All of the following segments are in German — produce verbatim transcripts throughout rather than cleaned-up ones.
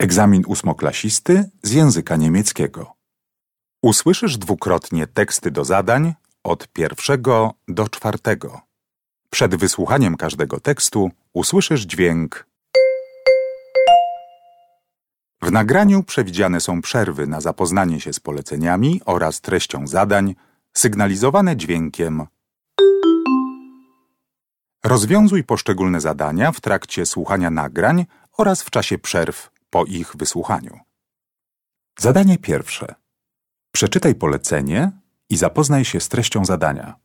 Egzamin ósmoklasisty z języka niemieckiego. Usłyszysz dwukrotnie teksty do zadań od pierwszego do czwartego. Przed wysłuchaniem każdego tekstu usłyszysz dźwięk. W nagraniu przewidziane są przerwy na zapoznanie się z poleceniami oraz treścią zadań, sygnalizowane dźwiękiem. Rozwiązuj poszczególne zadania w trakcie słuchania nagrań oraz w czasie przerw po ich wysłuchaniu. Zadanie pierwsze. Przeczytaj polecenie i zapoznaj się z treścią zadania.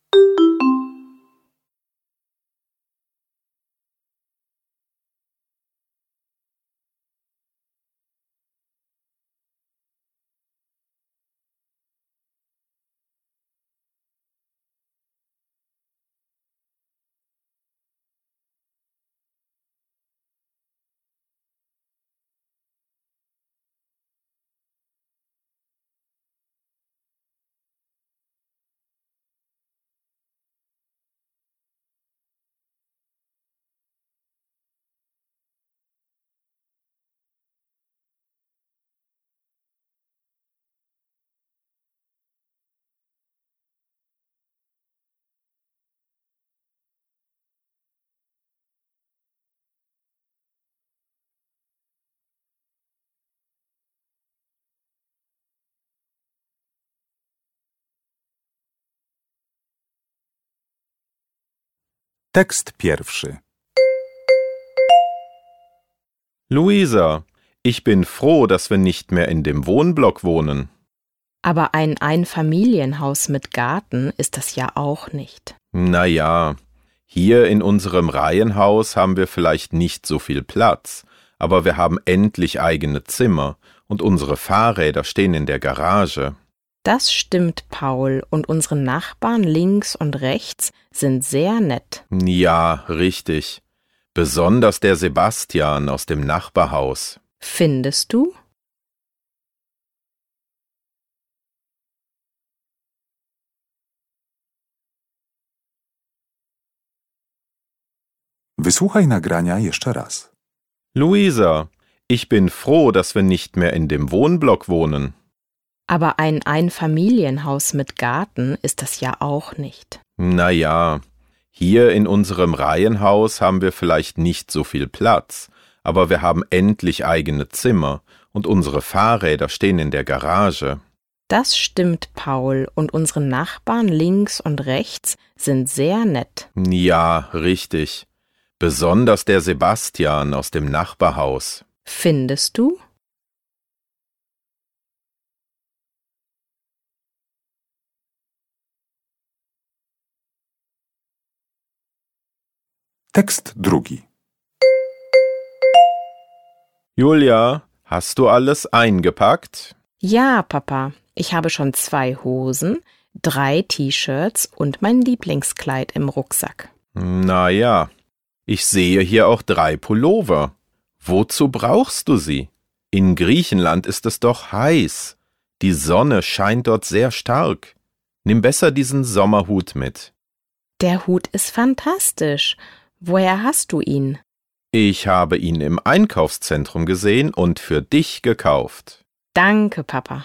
Tekst pierwszy. Luisa, ich bin froh, dass wir nicht mehr in dem Wohnblock wohnen. Aber ein Einfamilienhaus mit Garten ist das ja auch nicht. Na ja, hier in unserem Reihenhaus haben wir vielleicht nicht so viel Platz, aber wir haben endlich eigene Zimmer und unsere Fahrräder stehen in der Garage. Das stimmt, Paul, und unsere Nachbarn links und rechts sind sehr nett. Ja, richtig. Besonders der Sebastian aus dem Nachbarhaus. Findest du? Wysłuchaj nagrania jeszcze raz. Luisa, ich bin froh, dass wir nicht mehr in dem Wohnblock wohnen. Aber ein Einfamilienhaus mit Garten ist das ja auch nicht. Na ja, hier in unserem Reihenhaus haben wir vielleicht nicht so viel Platz, aber wir haben endlich eigene Zimmer und unsere Fahrräder stehen in der Garage. Das stimmt, Paul, und unsere Nachbarn links und rechts sind sehr nett. Ja, richtig. Besonders der Sebastian aus dem Nachbarhaus. Findest du? Tekst drugi. Julia, hast du alles eingepackt? Ja, Papa, ich habe schon zwei Hosen, drei T-Shirts und mein Lieblingskleid im Rucksack. Na ja, ich sehe hier auch drei Pullover. Wozu brauchst du sie? In Griechenland ist es doch heiß. Die Sonne scheint dort sehr stark. Nimm besser diesen Sommerhut mit. Der Hut ist fantastisch. Woher hast du ihn? Ich habe ihn im Einkaufszentrum gesehen und für dich gekauft. Danke, Papa.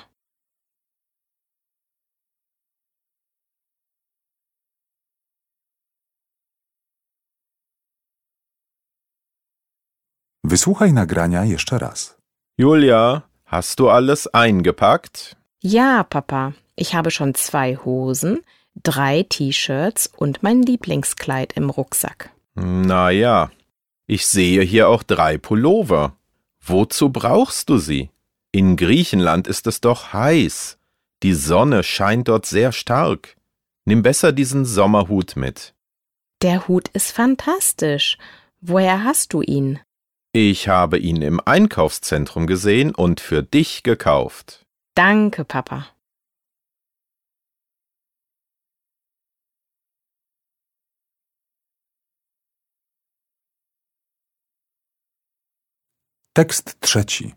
Wysłuchaj nagrania jeszcze raz. Julia, hast du alles eingepackt? Ja, Papa, ich habe schon zwei Hosen, drei T-Shirts und mein Lieblingskleid im Rucksack. Na ja, ich sehe hier auch drei Pullover. Wozu brauchst du sie? In Griechenland ist es doch heiß. Die Sonne scheint dort sehr stark. Nimm besser diesen Sommerhut mit. Der Hut ist fantastisch. Woher hast du ihn? Ich habe ihn im Einkaufszentrum gesehen und für dich gekauft. Danke, Papa. Tekst trzeci.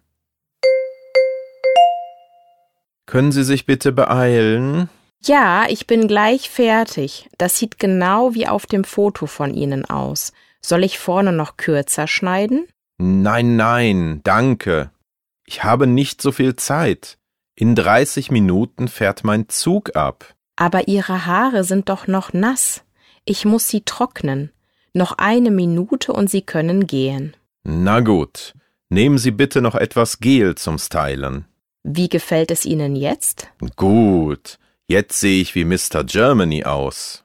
Können Sie sich bitte beeilen? Ja, ich bin gleich fertig. Das sieht genau wie auf dem Foto von Ihnen aus. Soll ich vorne noch kürzer schneiden? Nein, nein, danke. Ich habe nicht so viel Zeit. In dreißig Minuten fährt mein Zug ab. Aber Ihre Haare sind doch noch nass. Ich muss sie trocknen. Noch eine Minute und Sie können gehen. Na gut, nehmen Sie bitte noch etwas Gel zum Stylen. Wie gefällt es Ihnen jetzt? Gut, jetzt sehe ich wie Mister Germany aus.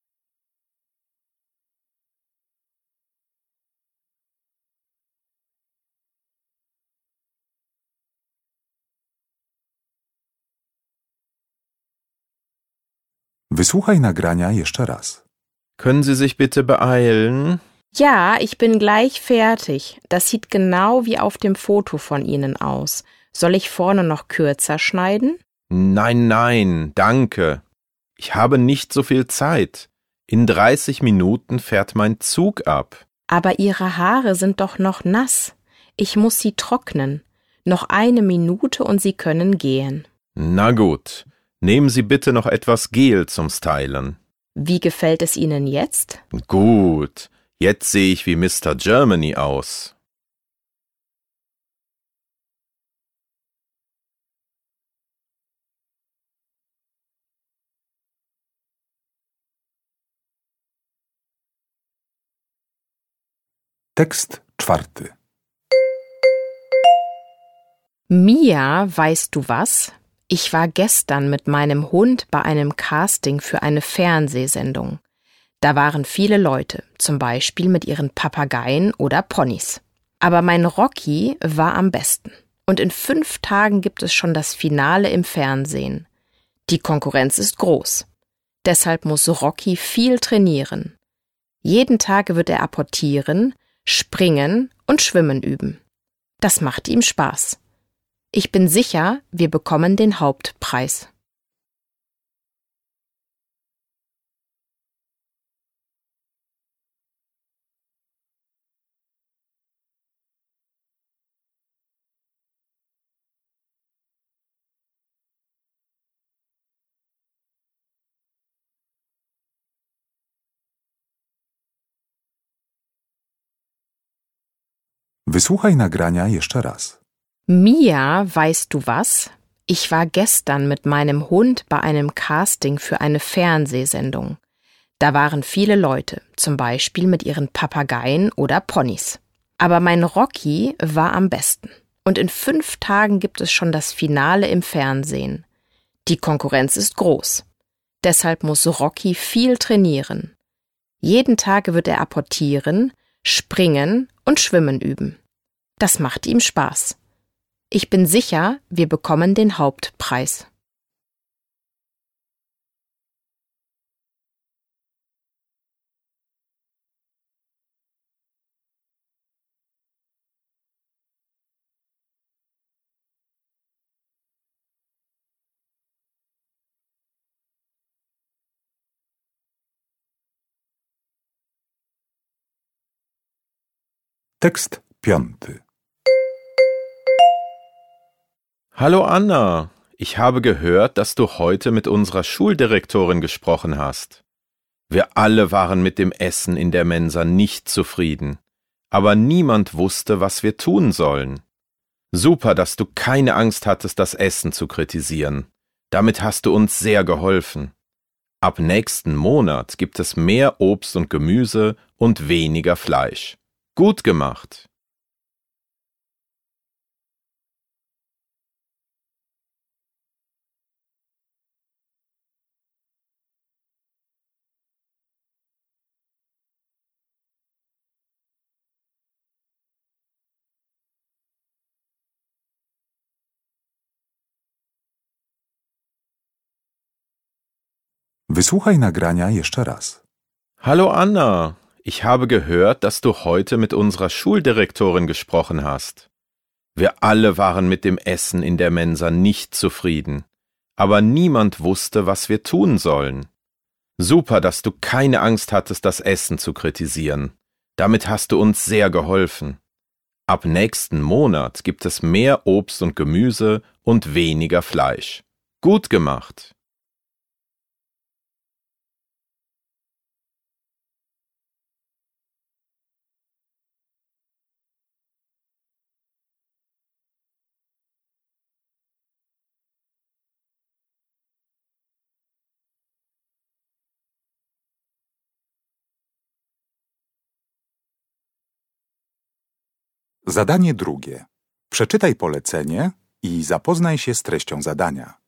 Wysłuchaj nagrania jeszcze raz. Können Sie sich bitte beeilen? Ja, ich bin gleich fertig. Das sieht genau wie auf dem Foto von Ihnen aus. Soll ich vorne noch kürzer schneiden? Nein, nein, danke. Ich habe nicht so viel Zeit. In dreißig Minuten fährt mein Zug ab. Aber Ihre Haare sind doch noch nass. Ich muss sie trocknen. Noch eine Minute und Sie können gehen. Na gut, nehmen Sie bitte noch etwas Gel zum Stylen. Wie gefällt es Ihnen jetzt? Gut, jetzt sehe ich wie Mister Germany aus. Tekst czwarty. Mia, weißt du was? Ich war gestern mit meinem Hund bei einem Casting für eine Fernsehsendung. Da waren viele Leute, zum Beispiel mit ihren Papageien oder Ponys. Aber mein Rocky war am besten. Und in fünf Tagen gibt es schon das Finale im Fernsehen. Die Konkurrenz ist groß. Deshalb muss Rocky viel trainieren. Jeden Tag wird er apportieren, springen und schwimmen üben. Das macht ihm Spaß. Ich bin sicher, wir bekommen den Hauptpreis. Wysłuchaj nagrania jeszcze raz. Mia, weißt du was? Ich war gestern mit meinem Hund bei einem Casting für eine Fernsehsendung. Da waren viele Leute, zum Beispiel mit ihren Papageien oder Ponys. Aber mein Rocky war am besten. Und in fünf Tagen gibt es schon das Finale im Fernsehen. Die Konkurrenz ist groß. Deshalb muss Rocky viel trainieren. Jeden Tag wird er apportieren, springen und schwimmen üben. Das macht ihm Spaß. Ich bin sicher, wir bekommen den Hauptpreis. Tekst piąty. Hallo Anna, ich habe gehört, dass du heute mit unserer Schuldirektorin gesprochen hast. Wir alle waren mit dem Essen in der Mensa nicht zufrieden, aber niemand wusste, was wir tun sollen. Super, dass du keine Angst hattest, das Essen zu kritisieren. Damit hast du uns sehr geholfen. Ab nächsten Monat gibt es mehr Obst und Gemüse und weniger Fleisch. Gut gemacht! Wysłuchaj nagrania jeszcze raz. Hallo Anna, ich habe gehört, dass du heute mit unserer Schuldirektorin gesprochen hast. Wir alle waren mit dem Essen in der Mensa nicht zufrieden, aber niemand wusste, was wir tun sollen. Super, dass du keine Angst hattest, das Essen zu kritisieren. Damit hast du uns sehr geholfen. Ab nächsten Monat gibt es mehr Obst und Gemüse und weniger Fleisch. Gut gemacht! Zadanie drugie. Przeczytaj polecenie i zapoznaj się z treścią zadania.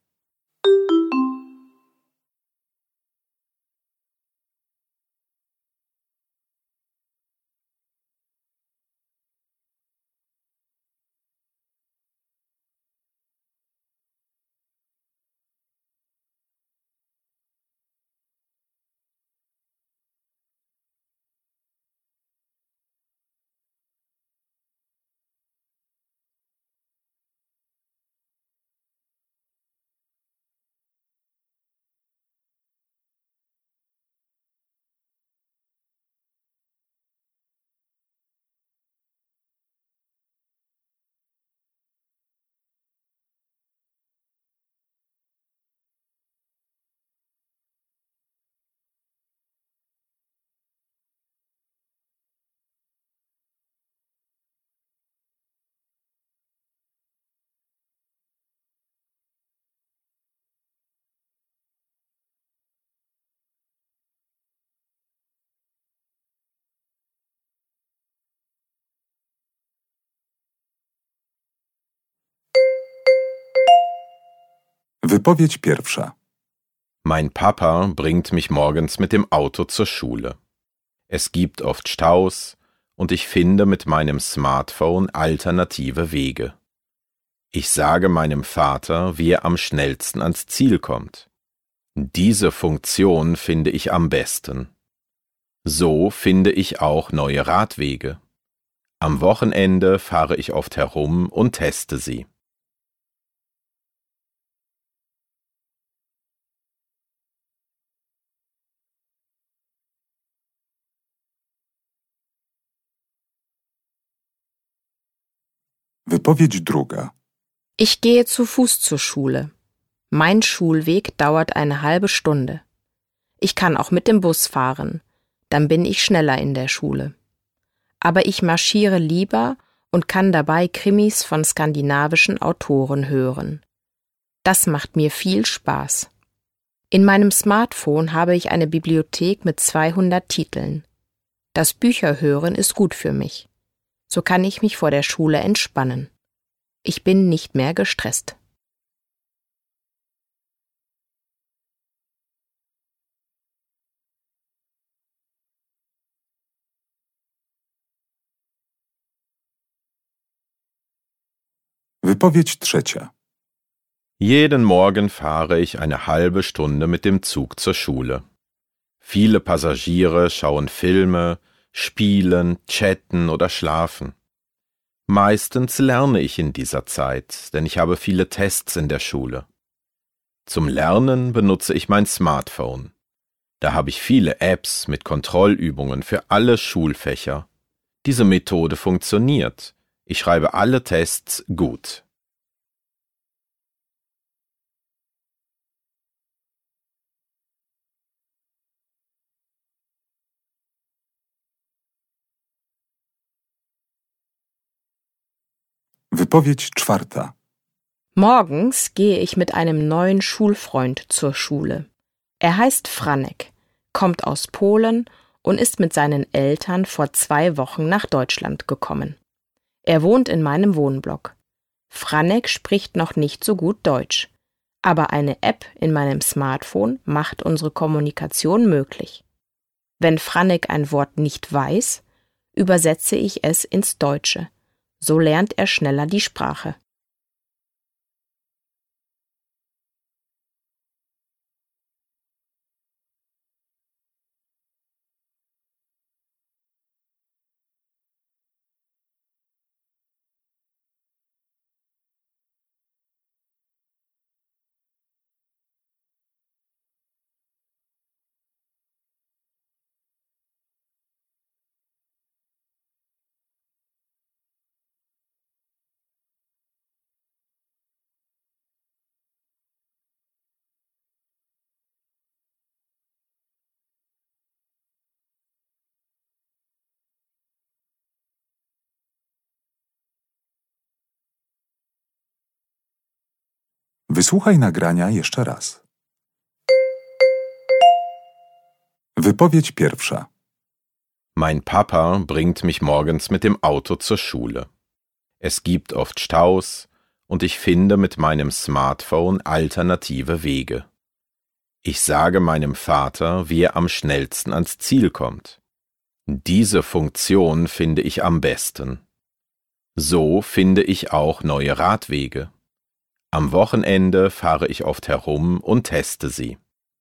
Wypowiedź pierwsza. Mein Papa bringt mich morgens mit dem Auto zur Schule. Es gibt oft Staus und ich finde mit meinem Smartphone alternative Wege. Ich sage meinem Vater, wie er am schnellsten ans Ziel kommt. Diese Funktion finde ich am besten. So finde ich auch neue Radwege. Am Wochenende fahre ich oft herum und teste sie. Wypowiedź druga. Ich gehe zu Fuß zur Schule. Mein Schulweg dauert eine halbe Stunde. Ich kann auch mit dem Bus fahren, dann bin ich schneller in der Schule. Aber ich marschiere lieber und kann dabei Krimis von skandinavischen Autoren hören. Das macht mir viel Spaß. In meinem Smartphone habe ich eine Bibliothek mit zweihundert Titeln. Das Bücherhören ist gut für mich. So kann ich mich vor der Schule entspannen. Ich bin nicht mehr gestresst. Wypowiedź trzecia. Jeden Morgen fahre ich eine halbe Stunde mit dem Zug zur Schule. Viele Passagiere schauen Filme, spielen, chatten oder schlafen. Meistens lerne ich in dieser Zeit, denn ich habe viele Tests in der Schule. Zum Lernen benutze ich mein Smartphone. Da habe ich viele Apps mit Kontrollübungen für alle Schulfächer. Diese Methode funktioniert. Ich schreibe alle Tests gut. Wypowiedź czwarta. Morgens gehe ich mit einem neuen Schulfreund zur Schule. Er heißt Franek, kommt aus Polen und ist mit seinen Eltern vor zwei Wochen nach Deutschland gekommen. Er wohnt in meinem Wohnblock. Franek spricht noch nicht so gut Deutsch, aber eine App in meinem Smartphone macht unsere Kommunikation möglich. Wenn Franek ein Wort nicht weiß, übersetze ich es ins Deutsche. So lernt er schneller die Sprache. Wysłuchaj nagrania jeszcze raz. Wypowiedź pierwsza. Mein Papa bringt mich morgens mit dem Auto zur Schule. Es gibt oft Staus und ich finde mit meinem Smartphone alternative Wege. Ich sage meinem Vater, wie er am schnellsten ans Ziel kommt. Diese Funktion finde ich am besten. So finde ich auch neue Radwege. Am Wochenende fahre ich oft herum und teste sie.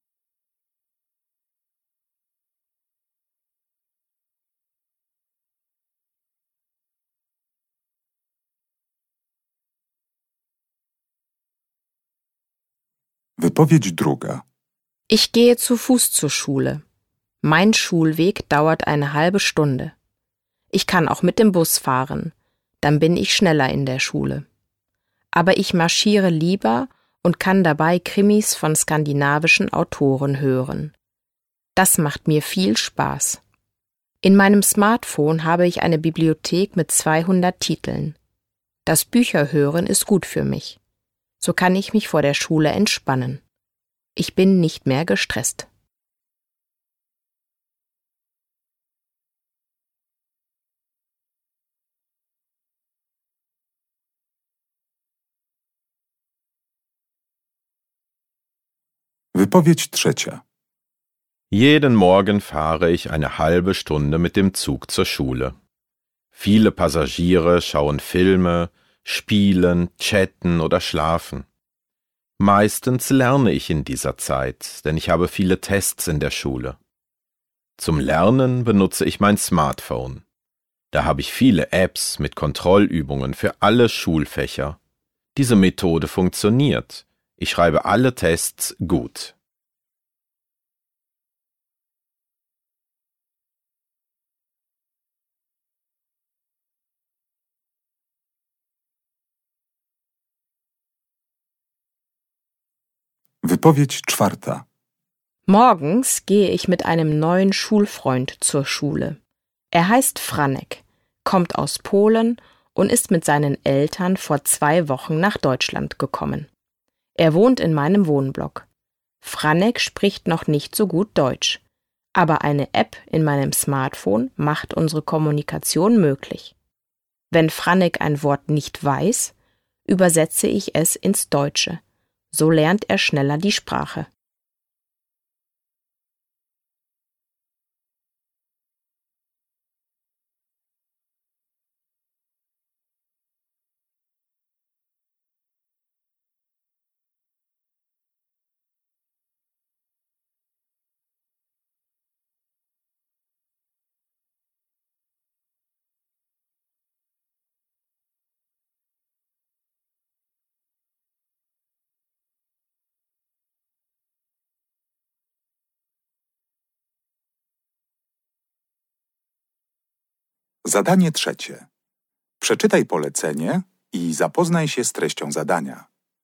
Wypowiedź druga. Ich gehe zu Fuß zur Schule. Mein Schulweg dauert eine halbe Stunde. Ich kann auch mit dem Bus fahren, dann bin ich schneller in der Schule. Aber ich marschiere lieber und kann dabei Krimis von skandinavischen Autoren hören. Das macht mir viel Spaß. In meinem Smartphone habe ich eine Bibliothek mit zweihundert Titeln. Das Bücherhören ist gut für mich. So kann ich mich vor der Schule entspannen. Ich bin nicht mehr gestresst. Wypowiedź trzecia. Jeden Morgen fahre ich eine halbe Stunde mit dem Zug zur Schule. Viele Passagiere schauen Filme, spielen, chatten oder schlafen. Meistens lerne ich in dieser Zeit, denn ich habe viele Tests in der Schule. Zum Lernen benutze ich mein Smartphone. Da habe ich viele Apps mit Kontrollübungen für alle Schulfächer. Diese Methode funktioniert. Ich schreibe alle Tests gut. Wypowiedź czwarta. Morgens gehe ich mit einem neuen Schulfreund zur Schule. Er heißt Franek, kommt aus Polen und ist mit seinen Eltern vor zwei Wochen nach Deutschland gekommen. Er wohnt in meinem Wohnblock. Franek spricht noch nicht so gut Deutsch, aber eine App in meinem Smartphone macht unsere Kommunikation möglich. Wenn Franek ein Wort nicht weiß, übersetze ich es ins Deutsche. So lernt er schneller die Sprache. Zadanie trzecie. Przeczytaj polecenie i zapoznaj się z treścią zadania.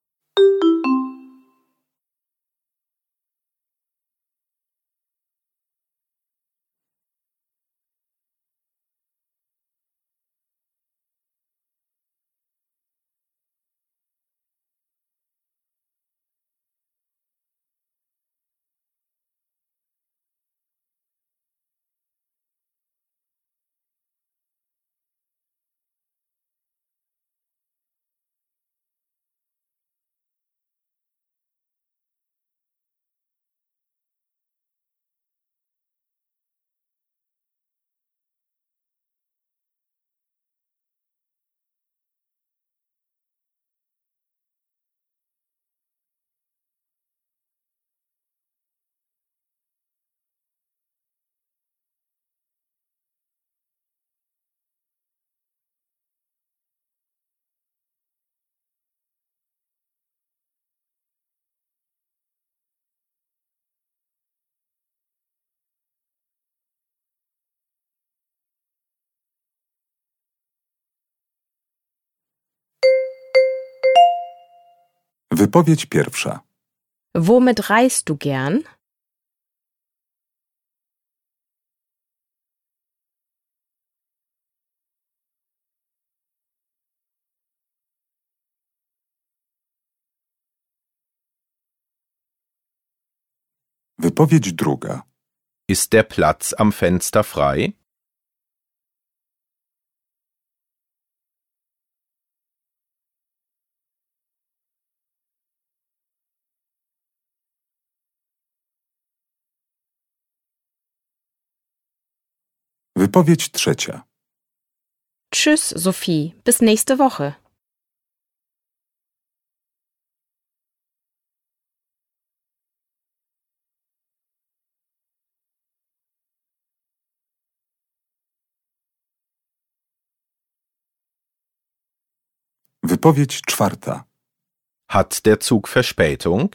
Wypowiedź pierwsza. Womit reist du gern? Wypowiedź druga. Ist der Platz am Fenster frei? Wypowiedź trzecia. Tschüss, Sophie, bis nächste Woche. Wypowiedź czwarta. Hat der Zug Verspätung?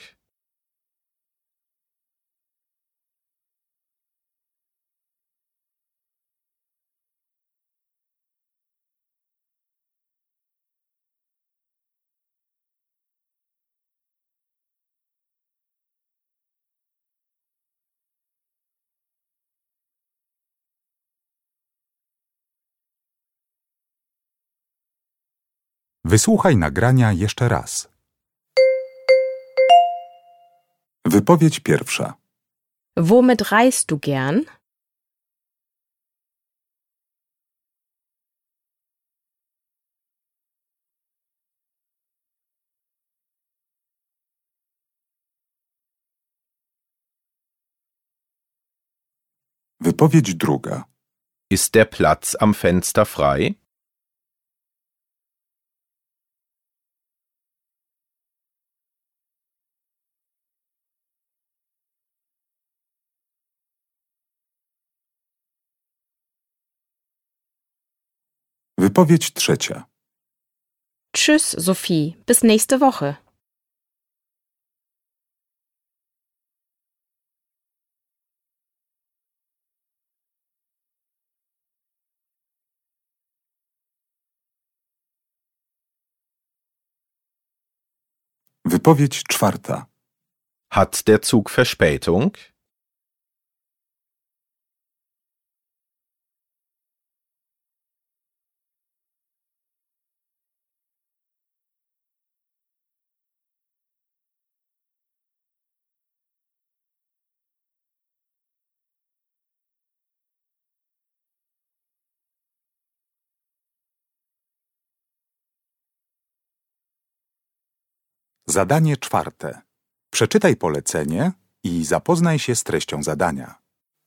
Wysłuchaj nagrania jeszcze raz. Wypowiedź pierwsza. Womit reist du gern? Wypowiedź druga. Ist der Platz am Fenster frei? Wypowiedź trzecia. Tschüss, Sophie, bis nächste Woche. Wypowiedź czwarta. Hat der Zug Verspätung? Zadanie czwarte. Przeczytaj polecenie i zapoznaj się z treścią zadania.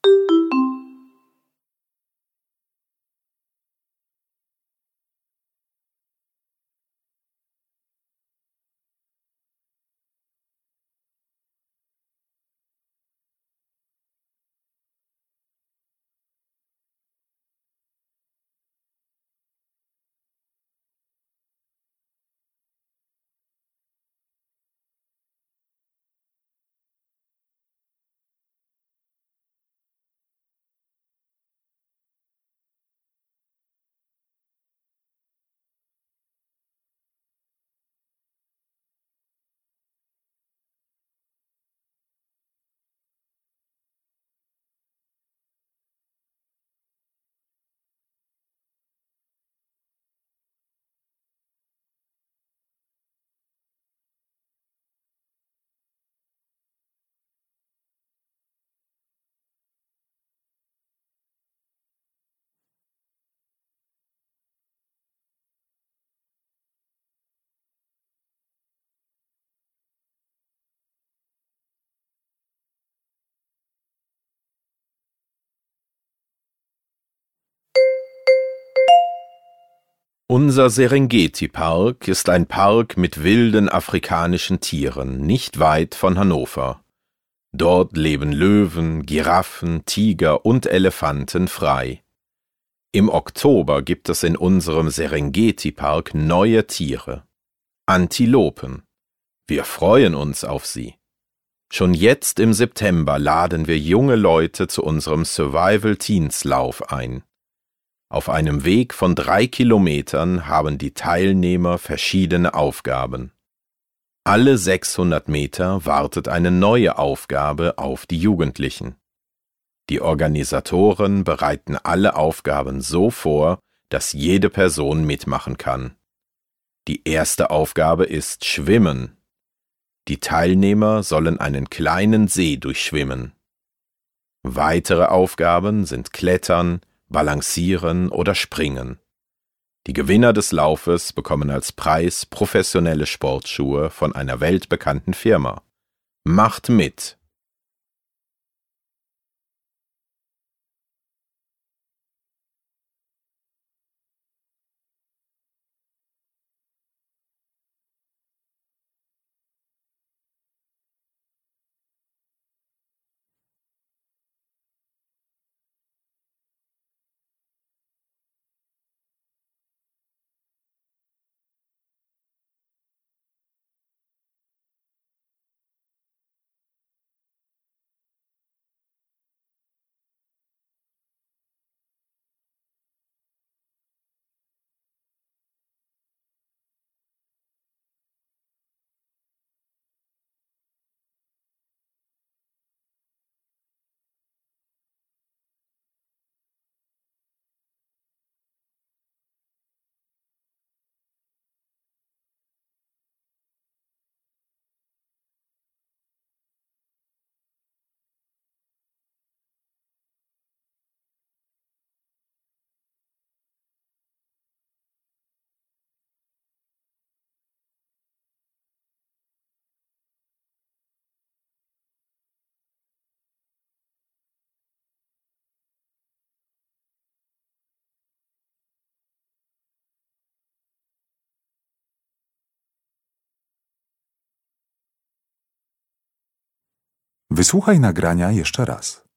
Unser Serengeti-Park ist ein Park mit wilden afrikanischen Tieren, nicht weit von Hannover. Dort leben Löwen, Giraffen, Tiger und Elefanten frei. Im Oktober gibt es in unserem Serengeti-Park neue Tiere. Antilopen. Wir freuen uns auf sie. Schon jetzt im September laden wir junge Leute zu unserem Survival-Teens-Lauf ein. Auf einem Weg von drei Kilometern haben die Teilnehmer verschiedene Aufgaben. Alle sechshundert Meter wartet eine neue Aufgabe auf die Jugendlichen. Die Organisatoren bereiten alle Aufgaben so vor, dass jede Person mitmachen kann. Die erste Aufgabe ist Schwimmen. Die Teilnehmer sollen einen kleinen See durchschwimmen. Weitere Aufgaben sind Klettern, Balancieren oder Springen. Die Gewinner des Laufes bekommen als Preis professionelle Sportschuhe von einer weltbekannten Firma. Macht mit! Wysłuchaj nagrania jeszcze raz.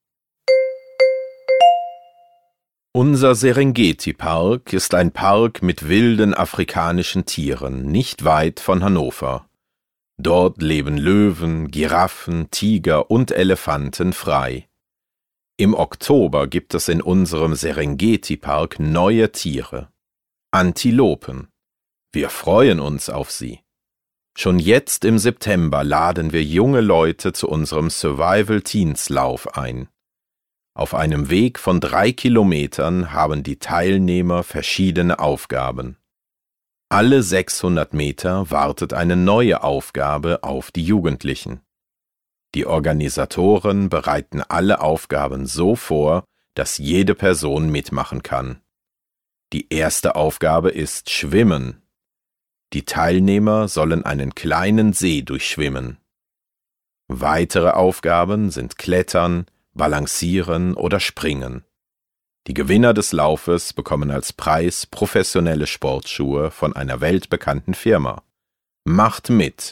Unser Serengeti-Park ist ein Park mit wilden afrikanischen Tieren, nicht weit von Hannover. Dort leben Löwen, Giraffen, Tiger und Elefanten frei. Im Oktober gibt es in unserem Serengeti-Park neue Tiere. Antilopen. Wir freuen uns auf sie. Schon jetzt im September laden wir junge Leute zu unserem Survival-Teens-Lauf ein. Auf einem Weg von drei Kilometern haben die Teilnehmer verschiedene Aufgaben. Alle sechshundert Meter wartet eine neue Aufgabe auf die Jugendlichen. Die Organisatoren bereiten alle Aufgaben so vor, dass jede Person mitmachen kann. Die erste Aufgabe ist Schwimmen. Die Teilnehmer sollen einen kleinen See durchschwimmen. Weitere Aufgaben sind Klettern, Balancieren oder Springen. Die Gewinner des Laufes bekommen als Preis professionelle Sportschuhe von einer weltbekannten Firma. Macht mit!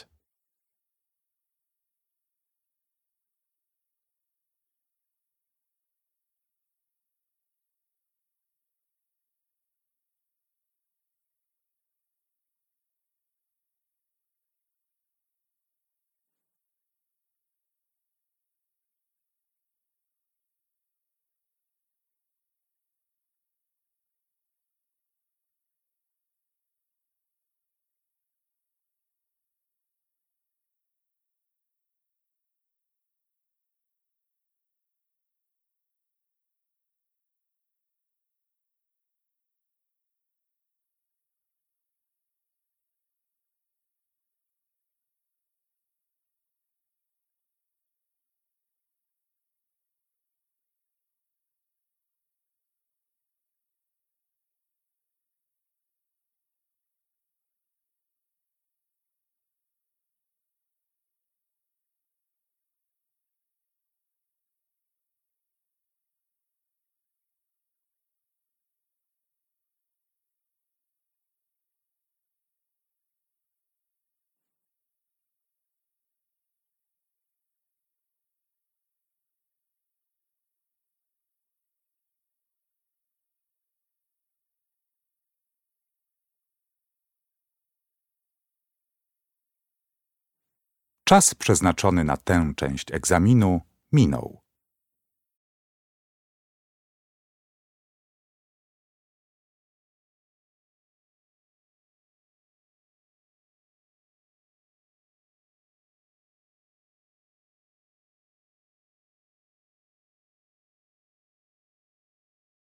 Czas przeznaczony na tę część egzaminu minął.